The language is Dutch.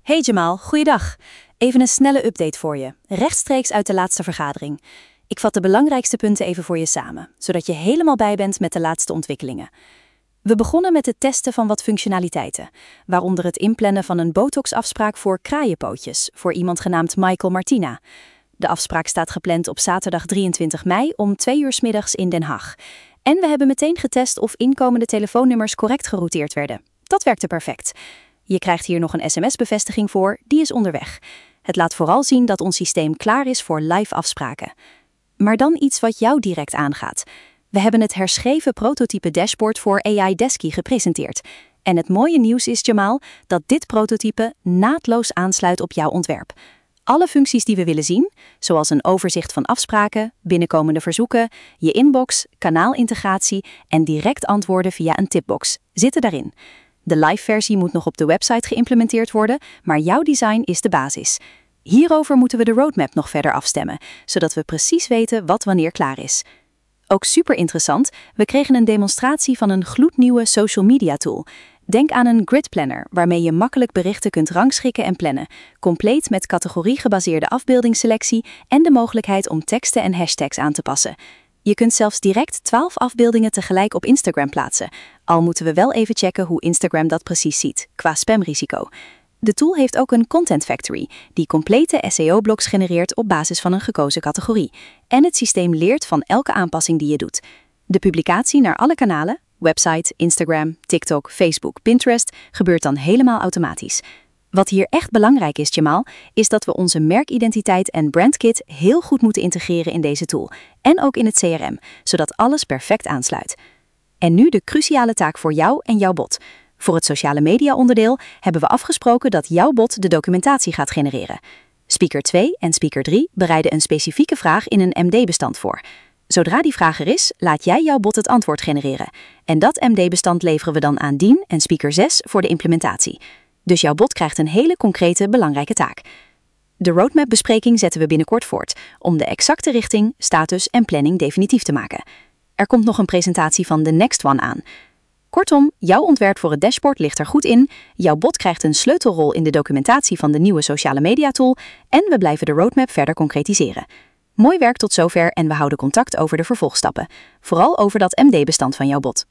Hey Jamal, goeiedag. Even een snelle update voor je, rechtstreeks uit de laatste vergadering. Ik vat de belangrijkste punten even voor je samen, zodat je helemaal bij bent met de laatste ontwikkelingen. We begonnen met het testen van wat functionaliteiten, waaronder het inplannen van een botox-afspraak voor kraaienpootjes, voor iemand genaamd Michael Martina. De afspraak staat gepland op zaterdag 23 mei om 2 uur 's middags in Den Haag. En we hebben meteen getest of inkomende telefoonnummers correct gerouteerd werden. Dat werkte perfect. Je krijgt hier nog een sms-bevestiging voor, die is onderweg. Het laat vooral zien dat ons systeem klaar is voor live afspraken. Maar dan iets wat jou direct aangaat. We hebben het herschreven prototype dashboard voor AI Desky gepresenteerd. En het mooie nieuws is, Jamal, dat dit prototype naadloos aansluit op jouw ontwerp. Alle functies die we willen zien, zoals een overzicht van afspraken, binnenkomende verzoeken, je inbox, kanaalintegratie en direct antwoorden via een tipbox, zitten daarin. De live-versie moet nog op de website geïmplementeerd worden, maar jouw design is de basis. Hierover moeten we de roadmap nog verder afstemmen, zodat we precies weten wat wanneer klaar is. Ook super interessant, we kregen een demonstratie van een gloednieuwe social media tool. Denk aan een grid planner, waarmee je makkelijk berichten kunt rangschikken en plannen, compleet met categorie-gebaseerde afbeeldingsselectie en de mogelijkheid om teksten en hashtags aan te passen. Je kunt zelfs direct 12 afbeeldingen tegelijk op Instagram plaatsen, al moeten we wel even checken hoe Instagram dat precies ziet, qua spamrisico. De tool heeft ook een Content Factory, die complete SEO-blogs genereert op basis van een gekozen categorie. En het systeem leert van elke aanpassing die je doet. De publicatie naar alle kanalen, website, Instagram, TikTok, Facebook, Pinterest, gebeurt dan helemaal automatisch. Wat hier echt belangrijk is, Jamal, is dat we onze merkidentiteit en brandkit heel goed moeten integreren in deze tool. En ook in het CRM, zodat alles perfect aansluit. En nu de cruciale taak voor jou en jouw bot. Voor het sociale media onderdeel hebben we afgesproken dat jouw bot de documentatie gaat genereren. Speaker 2 en Speaker 3 bereiden een specifieke vraag in een MD-bestand voor. Zodra die vraag er is, laat jij jouw bot het antwoord genereren. En dat MD-bestand leveren we dan aan Dien en Speaker 6 voor de implementatie. Dus jouw bot krijgt een hele concrete, belangrijke taak. De roadmap-bespreking zetten we binnenkort voort, om de exacte richting, status en planning definitief te maken. Er komt nog een presentatie van de Next One aan. Kortom, jouw ontwerp voor het dashboard ligt er goed in, jouw bot krijgt een sleutelrol in de documentatie van de nieuwe sociale media tool en we blijven de roadmap verder concretiseren. Mooi werk tot zover en we houden contact over de vervolgstappen. Vooral over dat MD-bestand van jouw bot.